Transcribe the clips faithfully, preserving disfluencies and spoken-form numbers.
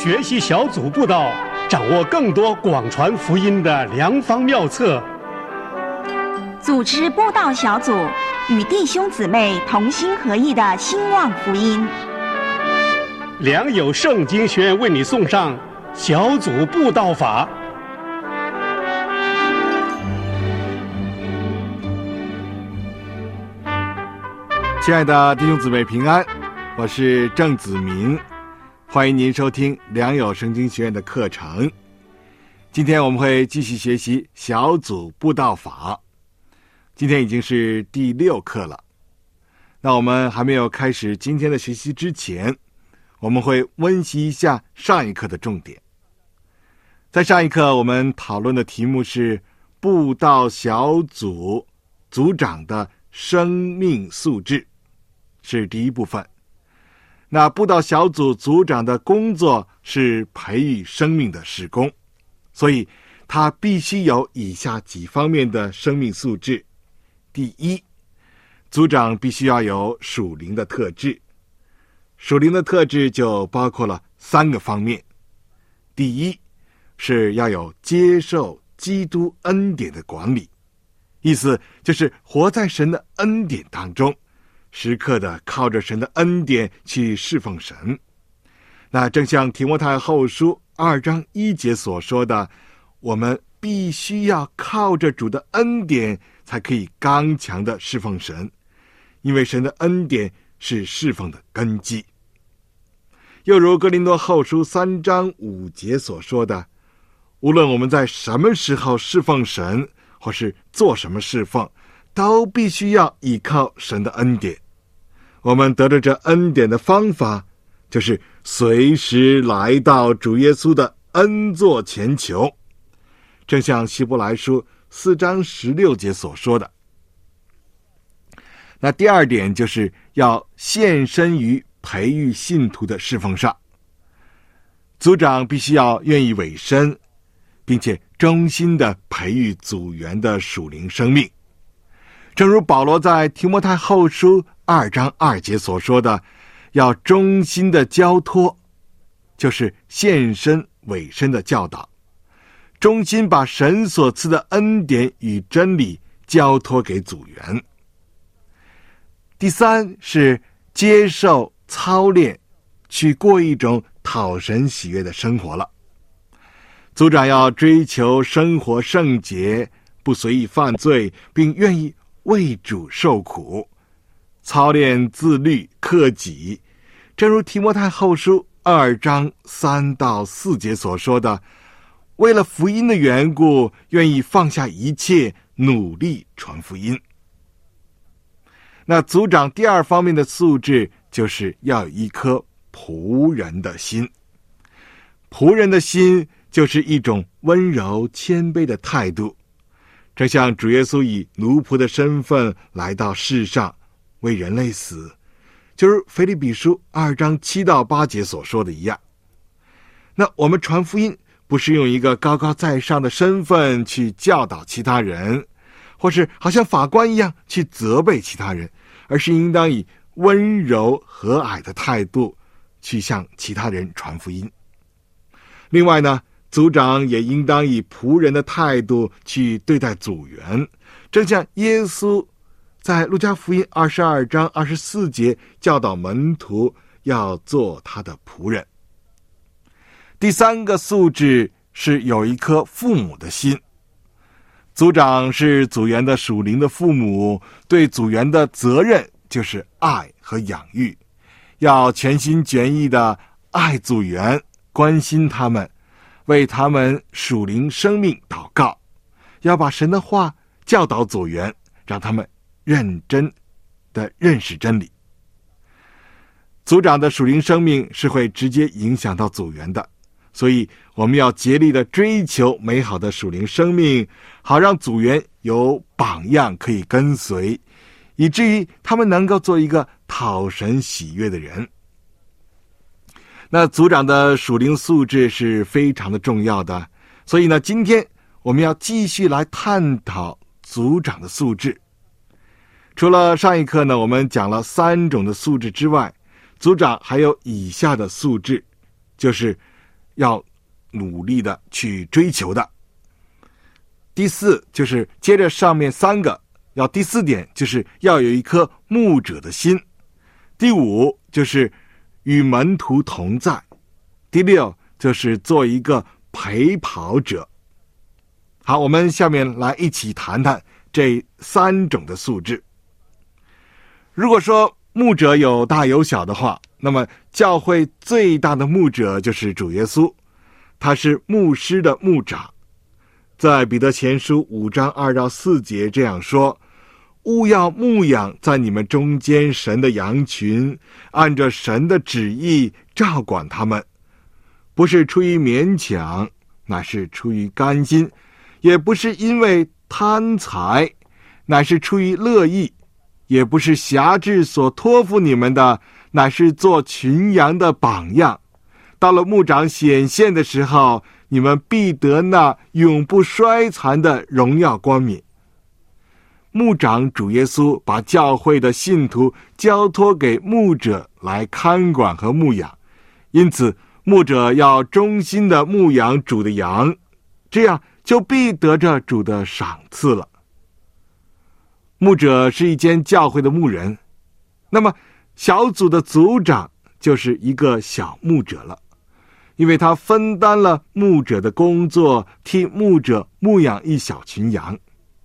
学习小组布道，掌握更多广传福音的良方妙策。 组织布道小组，与弟兄姊妹同心合意的兴旺福音。 良友圣经学院为你送上小组布道法。 亲爱的弟兄姊妹平安，我是郑子明，欢迎您收听良友圣经学院的课程。今天我们会继续学习小组布道法，今天已经是第六课了。那我们还没有开始今天的学习之前，我们会温习一下上一课的重点。在上一课我们讨论的题目是布道小组组长的生命素质，是第一部分。那布道小组组长的工作是培育生命的事工，所以他必须有以下几方面的生命素质。第一，组长必须要有属灵的特质。属灵的特质就包括了三个方面。第一，是要有接受基督恩典的管理，意思就是活在神的恩典当中，时刻的靠着神的恩典去侍奉神。那正像提摩太后书二章一节所说的，我们必须要靠着主的恩典才可以刚强的侍奉神，因为神的恩典是侍奉的根基。又如哥林多后书三章五节所说的，无论我们在什么时候侍奉神，或是做什么侍奉，都必须要依靠神的恩典。我们得着这恩典的方法，就是随时来到主耶稣的恩座前求，正像希伯来书四章十六节所说的。那第二点就是要献身于培育信徒的侍奉上。组长必须要愿意委身，并且忠心的培育组员的属灵生命。正如保罗在提摩太后书二章二节所说的，要忠心的交托，就是献身委身的教导，忠心把神所赐的恩典与真理交托给组员。第三是接受操练，去过一种讨神喜悦的生活了。组长要追求生活圣洁，不随意犯罪，并愿意为主受苦，操练自律克己，正如提摩太后书二章三到四节所说的，为了福音的缘故，愿意放下一切，努力传福音。那组长第二方面的素质，就是要有一颗仆人的心。仆人的心就是一种温柔谦卑的态度，正像主耶稣以奴仆的身份来到世上，为人类死，就是腓立比书二章七到八节所说的一样。那我们传福音不是用一个高高在上的身份去教导其他人，或是好像法官一样去责备其他人，而是应当以温柔和蔼的态度去向其他人传福音。另外呢，组长也应当以仆人的态度去对待组员，正像耶稣在路加福音二十二章二十四节教导门徒要做他的仆人。第三个素质是有一颗父母的心。组长是组员的属灵的父母，对组员的责任就是爱和养育，要全心全意的爱组员，关心他们，为他们属灵生命祷告，要把神的话教导组员，让他们认真的认识真理。组长的属灵生命是会直接影响到组员的，所以我们要竭力的追求美好的属灵生命，好让组员有榜样可以跟随，以至于他们能够做一个讨神喜悦的人。那组长的属灵素质是非常的重要的，所以呢，今天我们要继续来探讨组长的素质。除了上一课呢，我们讲了三种的素质之外，组长还有以下的素质，就是要努力的去追求的。第四，就是接着上面三个，要第四点就是要有一颗牧者的心。第五，就是与门徒同在。第六，就是做一个陪跑者。好，我们下面来一起谈谈这三种的素质。如果说牧者有大有小的话，那么教会最大的牧者就是主耶稣，他是牧师的牧长。在彼得前书五章二到四节这样说：务要牧养在你们中间神的羊群，按着神的旨意照管他们，不是出于勉强，乃是出于甘心，也不是因为贪财，乃是出于乐意，也不是辖制所托付你们的，乃是做群羊的榜样。到了牧长显现的时候，你们必得那永不衰残的荣耀冠冕。牧长主耶稣把教会的信徒交托给牧者来看管和牧养，因此牧者要忠心的牧养主的羊，这样就必得着主的赏赐了。牧者是一间教会的牧人，那么小组的组长就是一个小牧者了，因为他分担了牧者的工作，替牧者牧养一小群羊。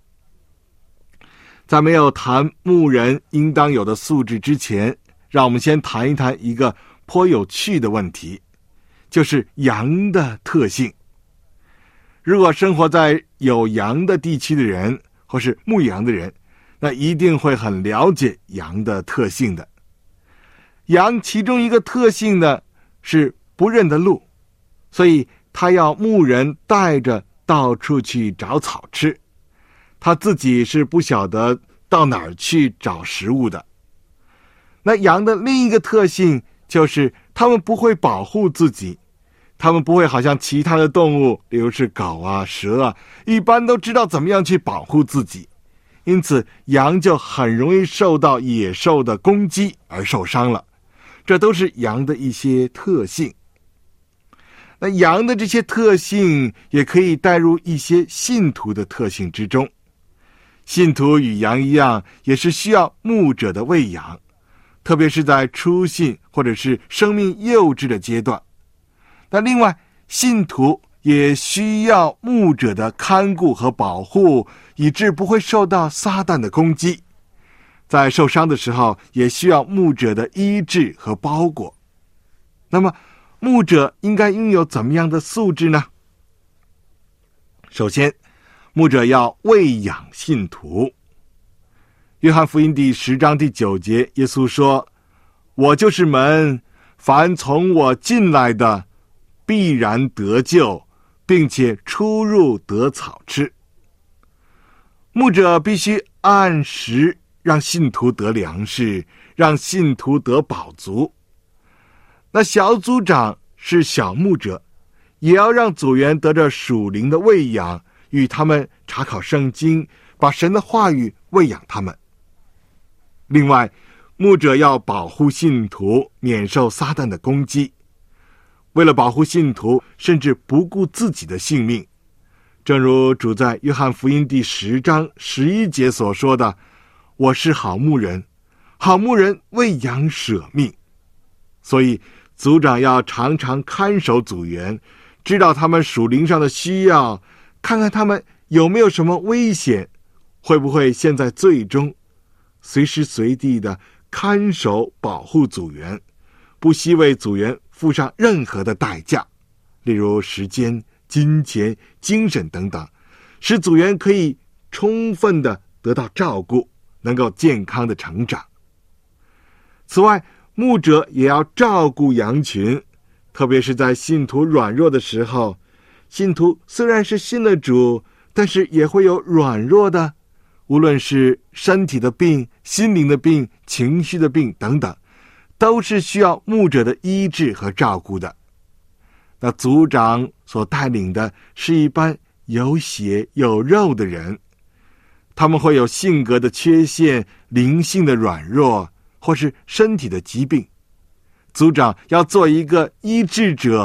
在没有谈牧人应当有的素质之前，让我们先谈一谈一个颇有趣的问题，就是羊的特性。如果生活在有羊的地区的人，或是牧羊的人，那一定会很了解羊的特性的。羊其中一个特性呢，是不认得路，所以他要牧人带着到处去找草吃，他自己是不晓得到哪儿去找食物的。那羊的另一个特性就是他们不会保护自己，他们不会好像其他的动物，比如是狗啊、蛇啊，一般都知道怎么样去保护自己，因此羊就很容易受到野兽的攻击而受伤了。这都是羊的一些特性。那羊的这些特性也可以带入一些信徒的特性之中。信徒与羊一样，也是需要牧者的喂养，特别是在初信或者是生命幼稚的阶段。那另外，信徒也需要牧者的看顾和保护，以致不会受到撒旦的攻击。在受伤的时候，也需要牧者的医治和包裹。那么牧者应该拥有怎么样的素质呢？首先，牧者要喂养信徒。约翰福音第十章第九节，耶稣说：我就是门，凡从我进来的必然得救，并且出入得草吃。牧者必须按时让信徒得粮食，让信徒得饱足。那小组长是小牧者，也要让组员得着属灵的喂养，与他们查考圣经，把神的话语喂养他们。另外，牧者要保护信徒免受撒旦的攻击，为了保护信徒，甚至不顾自己的性命。正如主在约翰福音第十章十一节所说的：我是好牧人，好牧人为羊舍命。所以组长要常常看守组员，知道他们属灵上的需要，看看他们有没有什么危险，会不会陷在罪中，随时随地的看守保护组员，不惜为组员付上任何的代价，例如时间、金钱、精神等等，使组员可以充分的得到照顾，能够健康的成长。此外，牧者也要照顾羊群，特别是在信徒软弱的时候。信徒虽然是信了主，但是也会有软弱的，无论是身体的病、心灵的病、情绪的病等等，都是需要牧者的医治和照顾的。那组长所带领的是一般有血有肉的人，他们会有性格的缺陷、灵性的软弱，或是身体的疾病。组长要做一个医治者、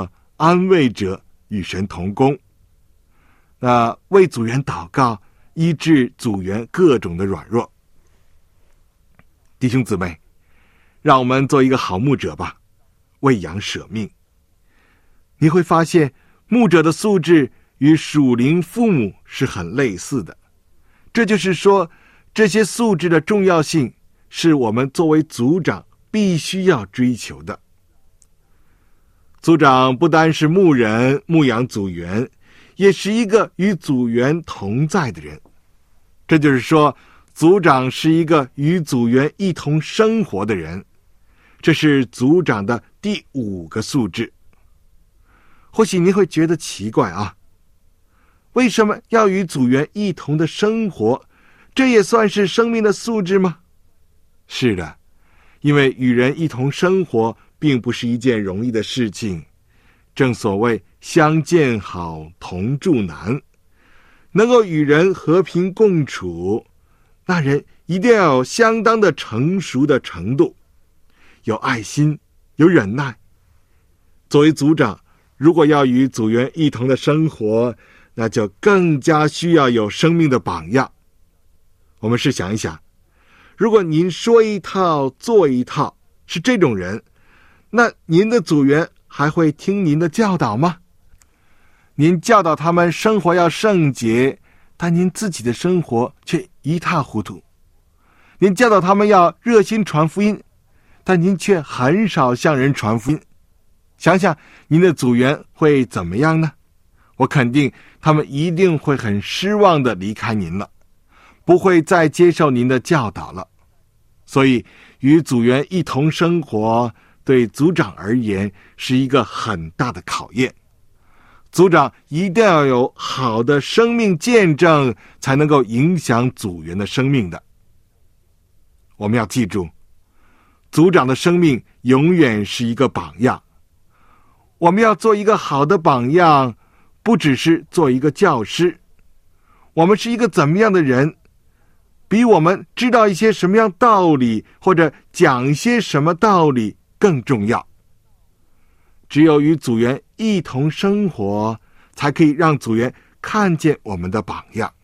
安慰者，与神同工。那为组员祷告，医治组员各种的软弱。弟兄姊妹，让我们做一个好牧者吧，为羊舍命。你会发现，牧者的素质与属灵父母是很类似的。这就是说，这些素质的重要性是我们作为组长必须要追求的。组长不单是牧人牧养组员，也是一个与组员同在的人。这就是说，组长是一个与组员一同生活的人。这是组长的第五个素质。或许你会觉得奇怪啊，为什么要与组员一同的生活？这也算是生命的素质吗？是的，因为与人一同生活并不是一件容易的事情。正所谓相见好，同住难。能够与人和平共处，那人一定要有相当的成熟的程度，有爱心，有忍耐。作为组长，如果要与组员一同的生活，那就更加需要有生命的榜样。我们试想一想，如果您说一套做一套，是这种人，那您的组员还会听您的教导吗？您教导他们生活要圣洁，但您自己的生活却一塌糊涂。您教导他们要热心传福音，但您却很少向人传福音。想想您的组员会怎么样呢？我肯定他们一定会很失望地离开您了，不会再接受您的教导了。所以与组员一同生活，对组长而言是一个很大的考验。组长一定要有好的生命见证，才能够影响组员的生命的。我们要记住，组长的生命永远是一个榜样。我们要做一个好的榜样，不只是做一个教师。我们是一个怎么样的人，比我们知道一些什么样道理，或者讲一些什么道理更重要。只有与组员一同生活，才可以让组员看见我们的榜样。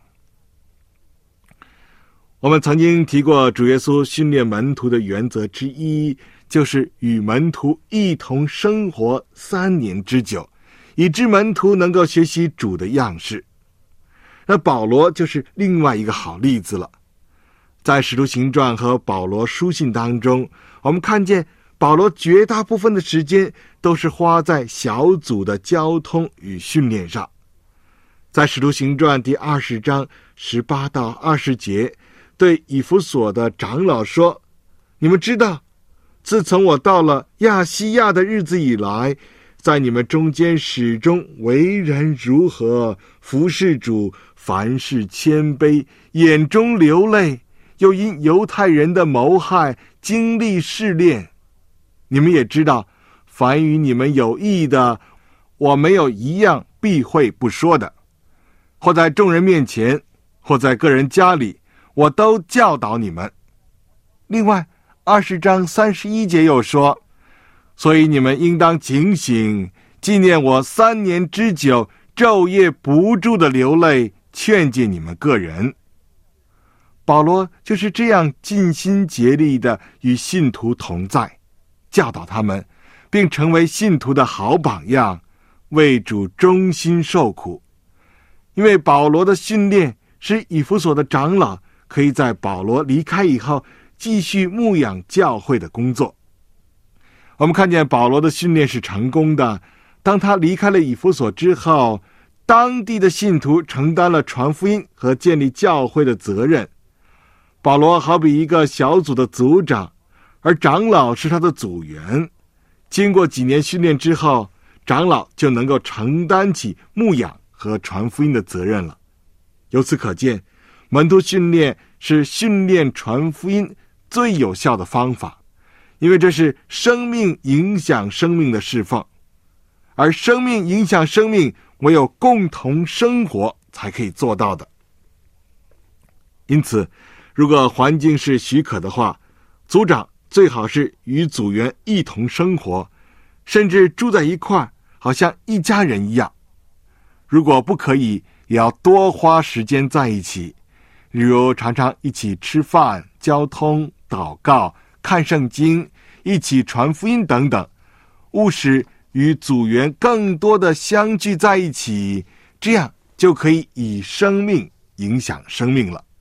我们曾经提过，主耶稣训练门徒的原则之一，就是与门徒一同生活三年之久，以致门徒能够学习主的样式。那保罗就是另外一个好例子了。在使徒行传和保罗书信当中，我们看见保罗绝大部分的时间都是花在小组的交通与训练上。在使徒行传第二十章十八到二十节，对以弗所的长老说：你们知道，自从我到了亚细亚的日子以来，在你们中间始终为人如何，服事主，凡事谦卑，眼中流泪，又因犹太人的谋害经历试炼。你们也知道，凡与你们有益的，我没有一样避讳不说的，或在众人面前，或在个人家里，我都教导你们。另外二十章三十一节又说：所以你们应当警醒，纪念我三年之久，昼夜不住的流泪，劝诫你们个人。保罗就是这样尽心竭力的与信徒同在，教导他们，并成为信徒的好榜样，为主忠心受苦。因为保罗的训练，使以弗所的长老可以在保罗离开以后继续牧养教会的工作。我们看见保罗的训练是成功的。当他离开了以弗所之后，当地的信徒承担了传福音和建立教会的责任。保罗好比一个小组的组长，而长老是他的组员。经过几年训练之后，长老就能够承担起牧养和传福音的责任了。由此可见，门徒训练是训练传福音最有效的方法，因为这是生命影响生命的侍奉，而生命影响生命，唯有共同生活才可以做到的。因此，如果环境是许可的话，组长最好是与组员一同生活，甚至住在一块儿， 好像一家人一样。如果不可以，也要多花时间在一起，例如常常一起吃饭、交通、祷告、看圣经，一起传福音等等，务使与组员更多的相聚在一起，这样就可以以生命影响生命了。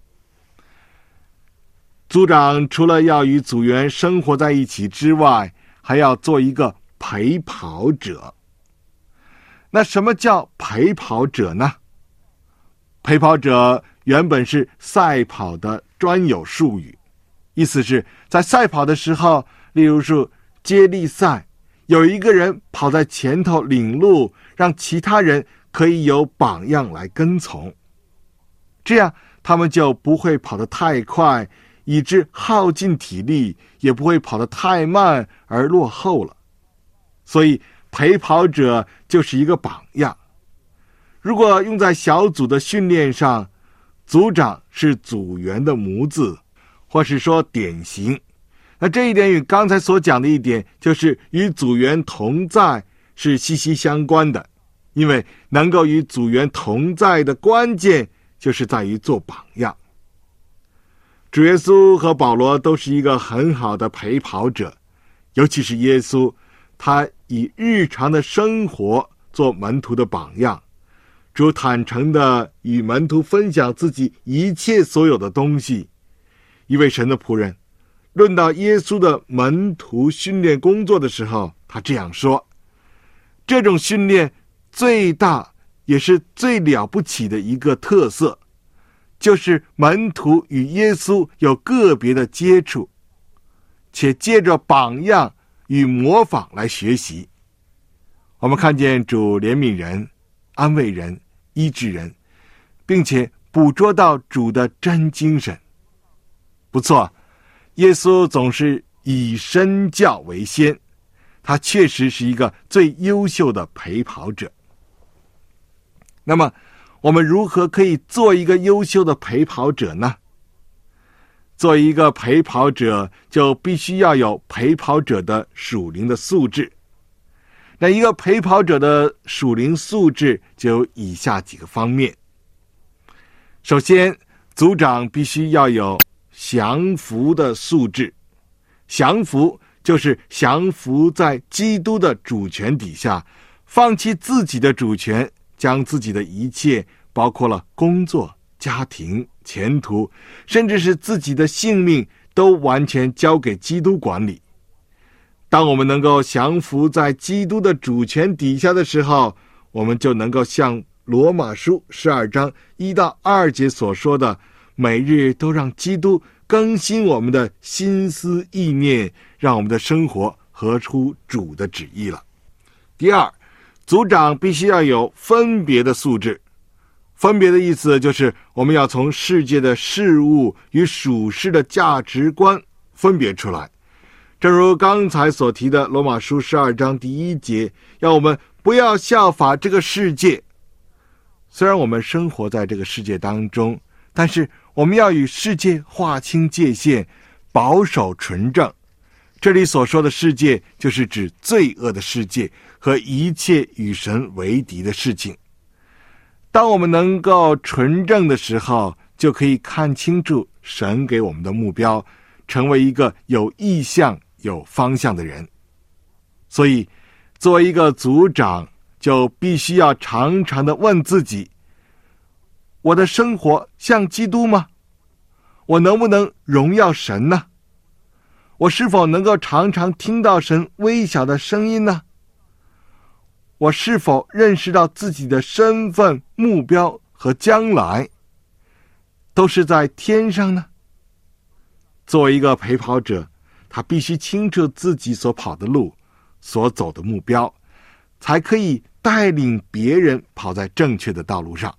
组长除了要与组员生活在一起之外，还要做一个陪跑者。那什么叫陪跑者呢？陪跑者原本是赛跑的专有术语，意思是在赛跑的时候，例如是接力赛，有一个人跑在前头领路，让其他人可以有榜样来跟从，这样他们就不会跑得太快，以致耗尽体力，也不会跑得太慢而落后了。所以陪跑者就是一个榜样。如果用在小组的训练上，组长是组员的模子，或是说典型，那这一点与刚才所讲的一点，就是与组员同在是息息相关的。因为能够与组员同在的关键，就是在于做榜样。主耶稣和保罗都是一个很好的陪跑者，尤其是耶稣，他以日常的生活做门徒的榜样。主坦诚地与门徒分享自己一切所有的东西。一位神的仆人论到耶稣的门徒训练工作的时候，他这样说：这种训练最大也是最了不起的一个特色，就是门徒与耶稣有个别的接触，且借着榜样与模仿来学习。我们看见主怜悯人、安慰人、医治人，并且捕捉到主的真精神。不错，耶稣总是以身教为先，他确实是一个最优秀的陪跑者。那么我们如何可以做一个优秀的陪跑者呢？做一个陪跑者，就必须要有陪跑者的属灵的素质。那一个陪跑者的属灵素质就有以下几个方面。首先，组长必须要有降服的素质。降服就是降服在基督的主权底下，放弃自己的主权，将自己的一切，包括了工作、家庭、前途，甚至是自己的性命，都完全交给基督管理。当我们能够降服在基督的主权底下的时候，我们就能够像罗马书十二章一到二节所说的，每日都让基督更新我们的心思意念，让我们的生活合出主的旨意了。第二，组长必须要有分别的素质。分别的意思就是我们要从世界的事物与属世的价值观分别出来。正如刚才所提的罗马书十二章第一节，要我们不要效法这个世界。虽然我们生活在这个世界当中，但是我们要与世界划清界限，保守纯正。这里所说的世界，就是指罪恶的世界和一切与神为敌的事情。当我们能够纯正的时候，就可以看清楚神给我们的目标，成为一个有意向、有方向的人。所以作为一个组长，就必须要常常的问自己，我的生活像基督吗？我能不能荣耀神呢？我是否能够常常听到神微小的声音呢？我是否认识到自己的身份、目标和将来都是在天上呢？作为一个陪跑者，他必须清楚自己所跑的路、所走的目标，才可以带领别人跑在正确的道路上。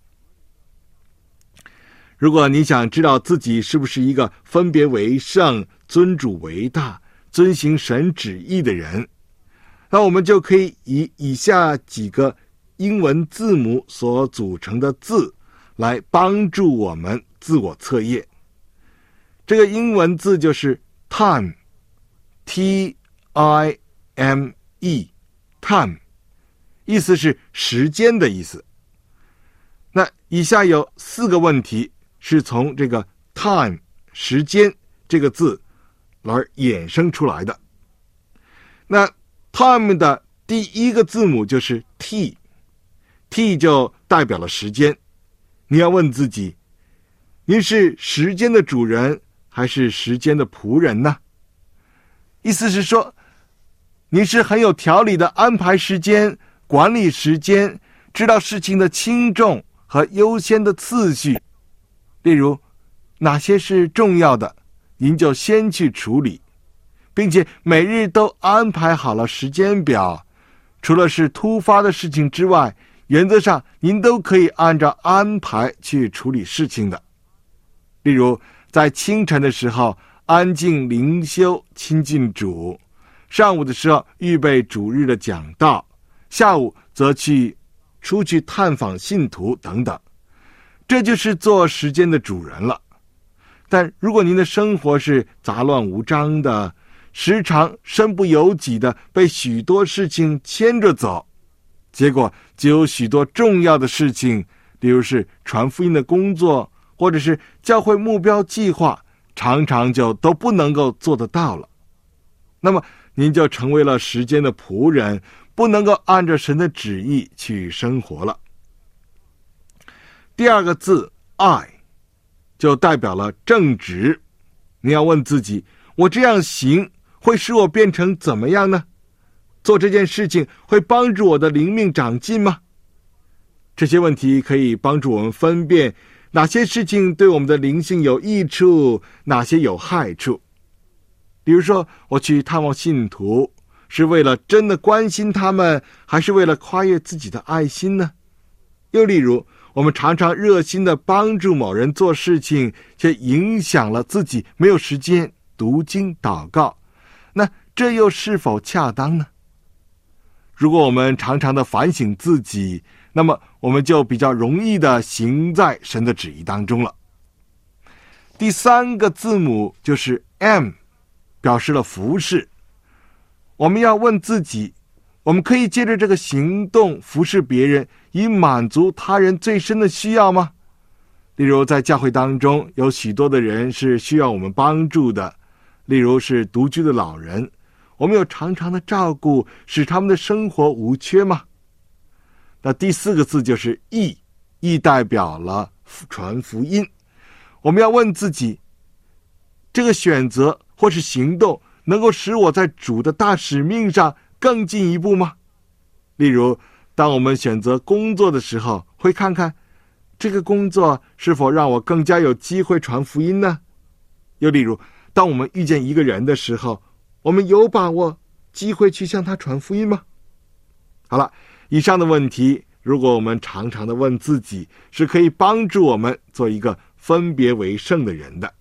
如果你想知道自己是不是一个分别为圣、尊主为大、遵行神旨意的人，那我们就可以以以下几个英文字母所组成的字来帮助我们自我测验。这个英文字就是 time， T I M E， time。 意思是时间的意思。那以下有四个问题是从这个 time 时间这个字而衍生出来的。那 time 的第一个字母就是 T， T 就代表了时间。你要问自己，您是时间的主人还是时间的仆人呢？意思是说，您是很有条理的安排时间、管理时间，知道事情的轻重和优先的次序。例如，哪些是重要的，您就先去处理，并且每日都安排好了时间表。除了是突发的事情之外，原则上您都可以按照安排去处理事情的。例如，在清晨的时候安静灵修亲近主，上午的时候预备主日的讲道，下午则去出去探访信徒等等。这就是做时间的主人了。但如果您的生活是杂乱无章的，时常身不由己的被许多事情牵着走，结果就有许多重要的事情，例如是传福音的工作，或者是教会目标计划，常常就都不能够做得到了。那么您就成为了时间的仆人，不能够按照神的旨意去生活了。第二个字 I 就代表了正直。你要问自己，我这样行会使我变成怎么样呢？做这件事情会帮助我的灵命长进吗？这些问题可以帮助我们分辨哪些事情对我们的灵性有益处，哪些有害处。比如说，我去探望信徒，是为了真的关心他们，还是为了夸耀自己的爱心呢？又例如，我们常常热心的帮助某人做事情，却影响了自己没有时间读经祷告，那这又是否恰当呢？如果我们常常的反省自己，那么我们就比较容易的行在神的旨意当中了。第三个字母就是 M， 表示了服侍。我们要问自己，我们可以借着这个行动服侍别人，以满足他人最深的需要吗？例如在教会当中有许多的人是需要我们帮助的，例如是独居的老人，我们有常常的照顾，使他们的生活无缺吗？那第四个字就是义，义代表了传福音。我们要问自己，这个选择或是行动能够使我在主的大使命上更进一步吗？例如，当我们选择工作的时候，会看看这个工作是否让我更加有机会传福音呢？又例如，当我们遇见一个人的时候，我们有把握机会去向他传福音吗？好了，以上的问题，如果我们常常的问自己，是可以帮助我们做一个分别为圣的人的。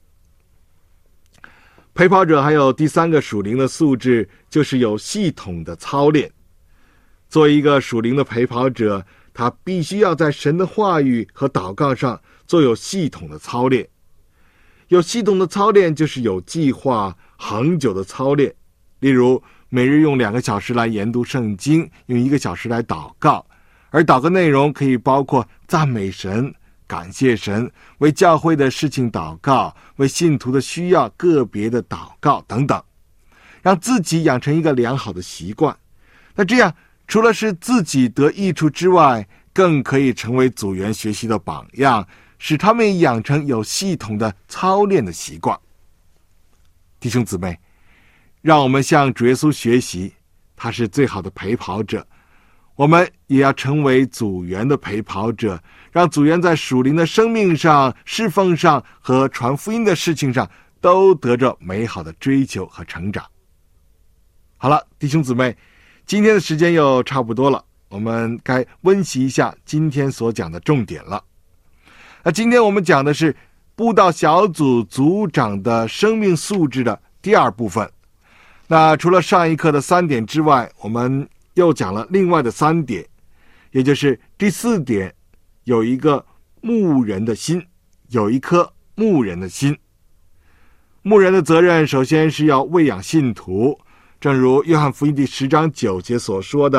陪跑者还有第三个属灵的素质，就是有系统的操练。作为一个属灵的陪跑者，他必须要在神的话语和祷告上做有系统的操练。有系统的操练就是有计划、恒久的操练。例如，每日用两个小时来研读圣经，用一个小时来祷告，而祷告内容可以包括赞美神、感谢神，为教会的事情祷告，为信徒的需要个别的祷告等等，让自己养成一个良好的习惯。那这样除了是自己得益处之外，更可以成为组员学习的榜样，使他们养成有系统的操练的习惯。弟兄姊妹，让我们向主耶稣学习，他是最好的陪跑者。我们也要成为组员的陪跑者，让组员在属灵的生命上、侍奉上和传福音的事情上都得着美好的追求和成长。好了，弟兄姊妹，今天的时间又差不多了，我们该温习一下今天所讲的重点了。那今天我们讲的是布道小组组长的生命素质的第二部分。那除了上一课的三点之外，我们又讲了另外的三点，也就是第四点，有一个牧人的心，有一颗牧人的心。牧人的责任首先是要喂养信徒，正如约翰福音第十章九节所说的，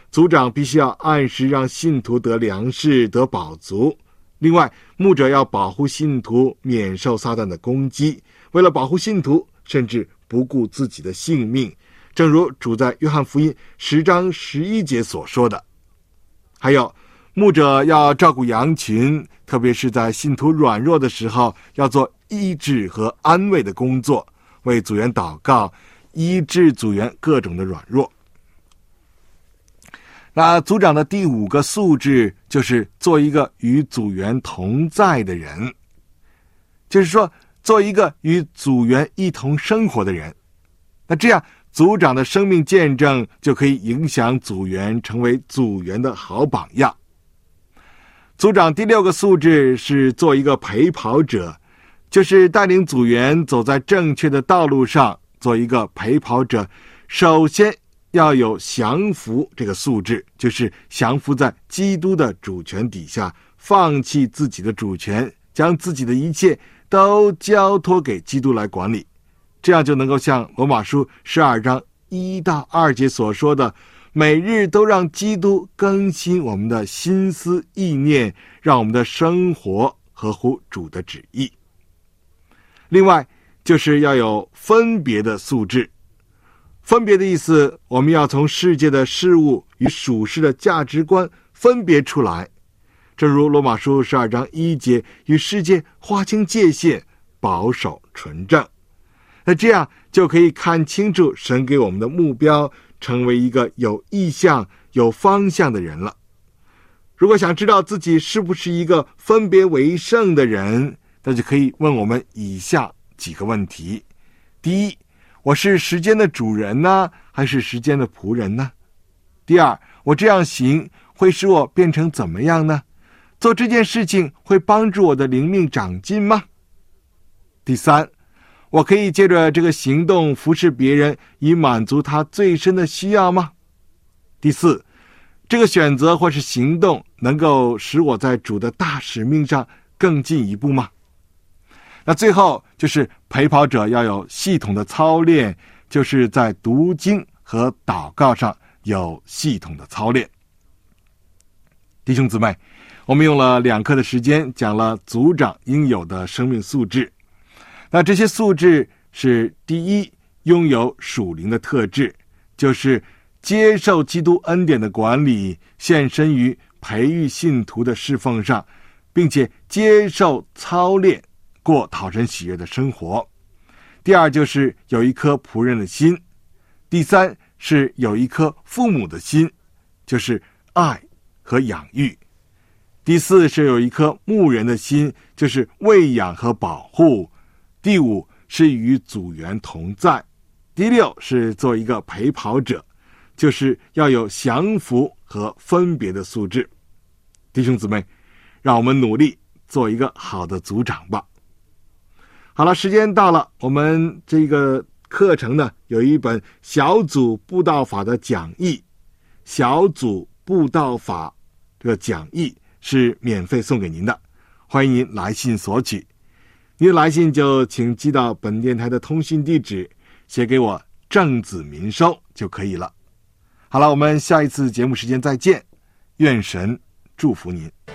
组长必须要按时让信徒得粮食得饱足。另外，牧者要保护信徒免受撒旦的攻击，为了保护信徒，甚至不顾自己的性命，正如主在约翰福音十章十一节所说的。还有，牧者要照顾羊群，特别是在信徒软弱的时候，要做医治和安慰的工作，为组员祷告，医治组员各种的软弱。那组长的第五个素质就是做一个与组员同在的人，就是说做一个与组员一同生活的人。那这样组长的生命见证就可以影响组员成为组员的好榜样。组长第六个素质是做一个陪跑者，就是带领组员走在正确的道路上。做一个陪跑者，首先要有降服这个素质，就是降服在基督的主权底下，放弃自己的主权，将自己的一切都交托给基督来管理。这样就能够像罗马书十二章一到二节所说的，每日都让基督更新我们的心思意念，让我们的生活合乎主的旨意。另外就是要有分别的素质。分别的意思，我们要从世界的事物与属世的价值观分别出来，正如罗马书十二章一节，与世界划清界限，保守纯正。那这样就可以看清楚神给我们的目标，成为一个有意向有方向的人了。如果想知道自己是不是一个分别为圣的人，那就可以问我们以下几个问题。第一，我是时间的主人呢，还是时间的仆人呢？第二，我这样行会使我变成怎么样呢？做这件事情会帮助我的灵命长进吗？第三，我可以借着这个行动服侍别人，以满足他最深的需要吗？第四，这个选择或是行动能够使我在主的大使命上更进一步吗？那最后就是陪跑者要有系统的操练，就是在读经和祷告上有系统的操练。弟兄姊妹，我们用了两课的时间讲了组长应有的生命素质。那这些素质是：第一，拥有属灵的特质，就是接受基督恩典的管理，献身于培育信徒的侍奉上，并且接受操练，过讨神喜悦的生活。第二，就是有一颗仆人的心。第三，是有一颗父母的心，就是爱和养育。第四，是有一颗牧人的心，就是喂养和保护。第五，是与组员同在。第六，是做一个陪跑者，就是要有降服和分别的素质。弟兄姊妹，让我们努力做一个好的组长吧。好了，时间到了，我们这个课程呢，有一本小组布道法的讲义，小组布道法这个讲义是免费送给您的，欢迎您来信索取。您的来信就请寄到本电台的通讯地址，写给我郑子民收就可以了。好了，我们下一次节目时间再见，愿神祝福您。